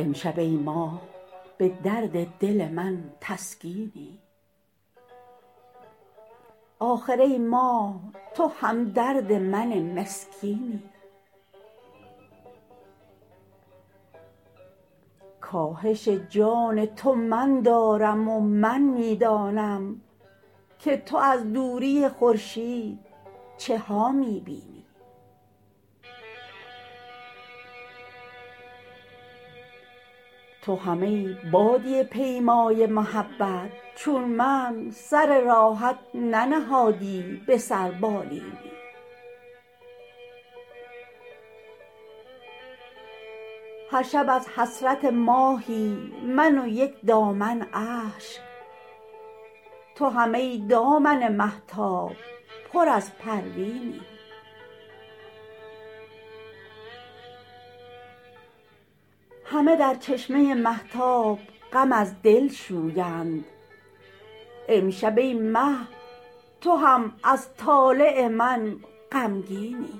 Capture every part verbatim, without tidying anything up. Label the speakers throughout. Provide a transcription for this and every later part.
Speaker 1: امشب ای ماه به درد دل من تسکینی، آخر ای ماه تو همدرد من مسکینی. کاهش جان تو من دارم و من می دانم که تو از دوری خورشید چه ها می بینی. تو هم ای بادیه پیمای محبت چون من سر راحت ننهادی به سر بالینی. هر شب از حسرت ماهی من و یک دامن اشک، تو هم ای دامن مهتاب پر از پروینی. همه در چشمه مهتاب غم از دل شویند، امشب ای مه تو هم از طالع من غمگینی.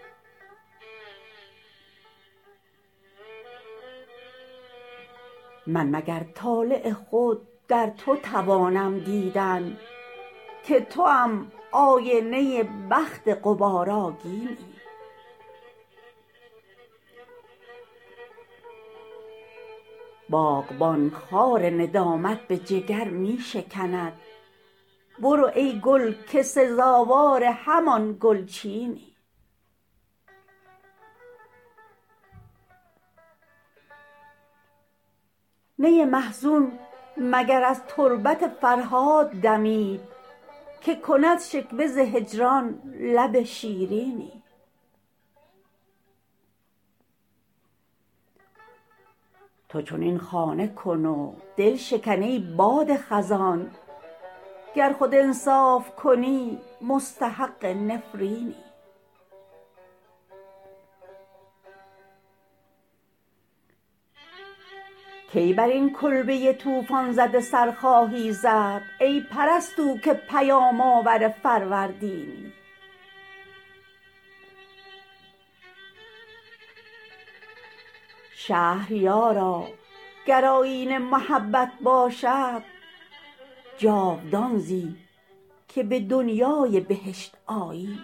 Speaker 1: من مگر طالع خود در تو توانم دیدن که توام آینه بخت غبارآگینی. باغبان خار ندامت به جگر می شکند، برو ای گل که سزاوار همان گلچینی. نی محزون مگر از تربت فرهاد دمید که کند شکوه ز هجران لب شیرینی. تو چنین خانه کن و دل شکن ای باد خزان، گر خود انصاف کنی مستحق نفرینی. کی بر این کلبه طوفان زده سر خواهی زد ای پرستو که پیام آور فروردینی. شهریارا گر آیین محبت باشد جاودان زی که به دنیای بهشت آیینی.